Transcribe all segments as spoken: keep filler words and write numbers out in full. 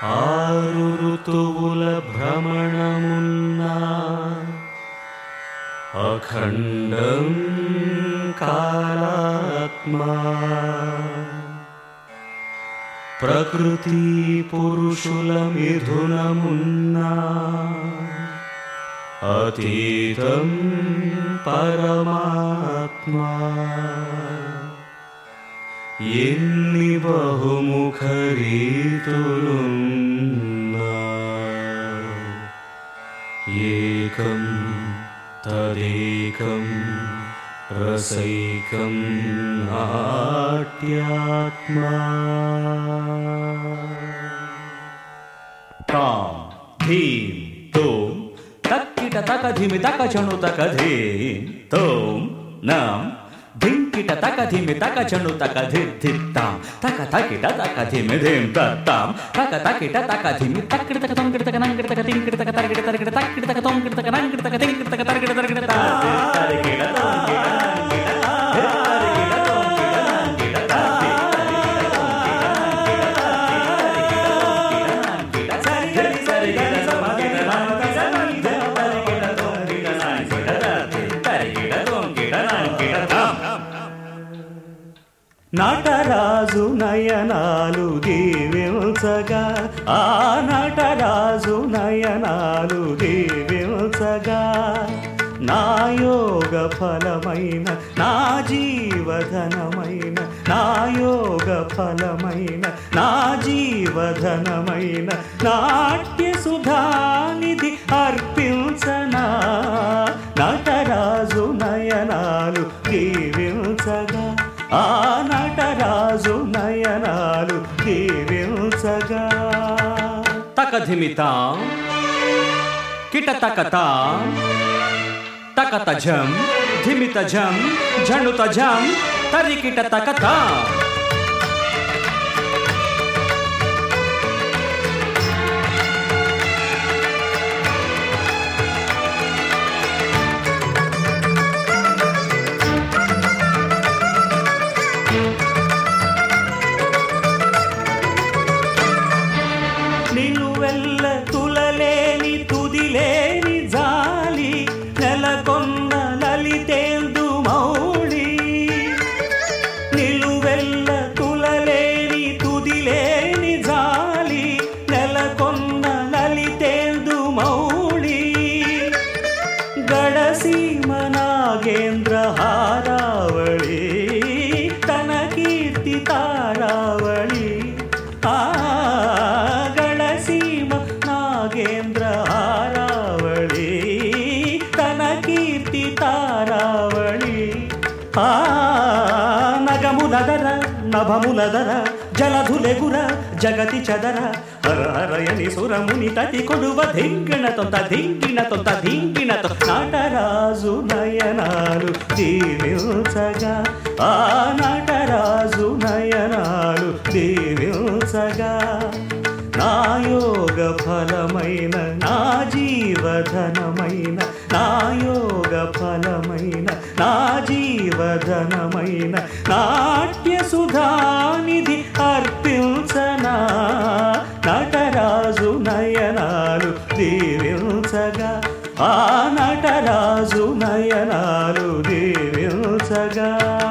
ఆరు ఋతువుల భ్రమణమున్నా అఖండం కాలాత్మా ప్రకృతి పురుషుల మిథునమున్నా అతీతం పరమాత్మా ఎన్ని బహుముఖ రీతులున్నా ఏకం తదేకం రసైకం నాట్యాత్మా. తాం ధీం తోం తక్కిట తక ధిమి తక చణు తక ధీం తోం నాం ధింకిట తక ధిమి తక చణు తక ధిత్తాం తక తకిట తక ధిమి ధిం తత్తాం తక తకిట తక ధిమి తక్కిట తక తొంకిట తక నంకిట తక తింకిట తక తరికిట తరికిట తక్కిట తక తొంకిట తక నంకిట తక తింకిట తక తరికిట తరికిట తరికిట తరికిట నటరాజు నయనాలు దీవించగా ఆ నటరాజు నయనాలు దీవించగా నా యోగ ఫలమైన నా జీవధనమైన నా యోగ ఫలమైన నా జీవధనమైన నాట్య సుధానిధి అర్పించనా నటరాజు నయనాలు దీవించగా ఆ నటరాజు నయనాలు దీవించగా. తకధిమితాం కిట తకతాం తకతజం ధిమితజం ఝణుతజం తరికిట తకతాం. నిలువెల్ల తులలేని తుదిలేని జాలి నెలకొన్న లలితేందు మౌళి. నిలువెల్ల తులలేని తుదిలేని జాలి నెలకొన్న లలితేందు మౌళి. గడసీమ నాగేంద్ర హారావళి తన కీర్తి తారావళి. ఆ నాగేంద్ర హారావళి తన కీర్తి తారావళి. ఆ నగములదర నభములదర జలధులెగుర జగతి చదర హర హరయని సురముని తటి కొడువ ధింగిణతో ధింగిణతో ధింగిణతో నటరాజు నయనాలు దీవించగా ఆ నటరాజు నయనాలు దీవించగా. నా యోగ ఫలమైన నా జీవధనమైన నా యోగ ఫలమైన నా జీవధనమైన నాట్య సుధానిధి అర్పించనా నటరాజు నయనాలు దీవించగా ఆ నటరాజు నయనాలు దీవించగా.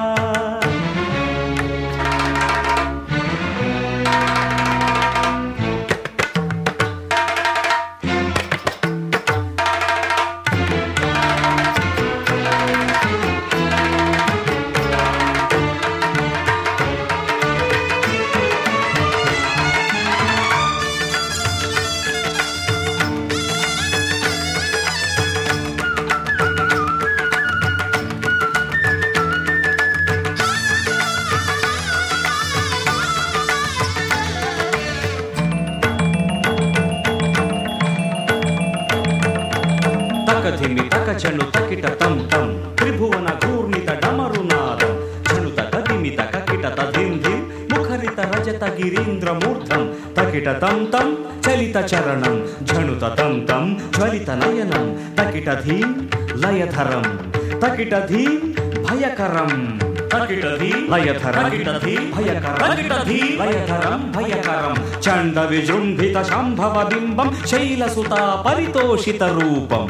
తకధిమి తక చణు తకిట తం తం త్రిభువన ఘూర్ణిత డమరునాదం చణుత కదిమి తక కిట తధిం ధిం ముఖరిత రజత గిరీంద్ర మూర్ధం తకిట తం తం చలిత చరణం ఝణుత తం తం జ్వలిత నయనం తకిట ధీం లయధరం తకిట ధీం భయకరం తకిటధి లయధరకిటధి భయకరకిటధి లయధరం భయకరం చండ విజృంభిత శంభవ బింబం శైలసుత పరితోషిత రూపం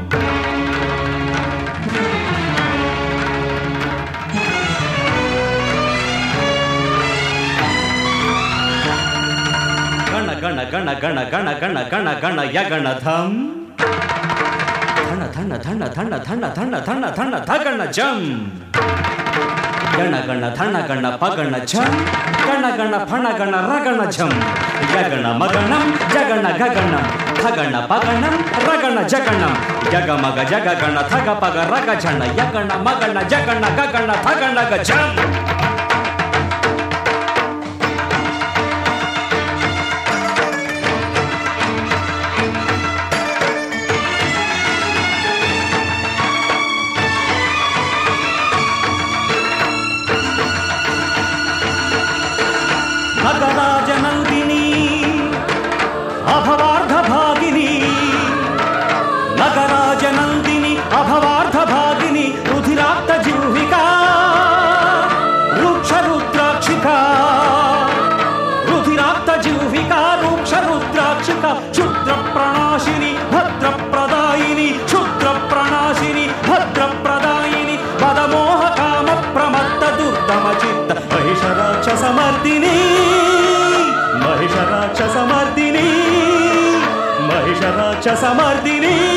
గణ గణ గణ గణ గణ గణ గణ గణ యగణధం ధన ధన ధన ధన ధన ధన ధన ధన ధగణ జం గణ గణ ధన గణ పగణ ఝం గణ గణ ఫణ గణ రగణ ఝం యగణ మగణం జగణ గగణం ధగణ పగణం రగణ జగణం యగ మగ జగ గణ ధగ పగ రగ ఝణ యగణ మగణ జగణ గగణ ధగణ గజం నగరాజనందిని అభవార్ధ భాగిని నగరాజనందిని అభవార్ధ భాగిని రుధిరాక్త జిహ్విక రూక్ష రుద్రాక్షిక రుధిరాక్త జిహ్విక రూక్ష రుద్రాక్షిక క్షుద్ర ప్రణాశిని భద్ర ప్రదాయిని క్షుద్ర ప్రణాశిని భద్ర ప్రదాయిని పదమోహ కామ ప్రమత్త దుర్గమ చిత్త మహిషరాక్షసమర్దిని మహిషరాక్షసమర్దిని మహిషరాక్షసమర్దిని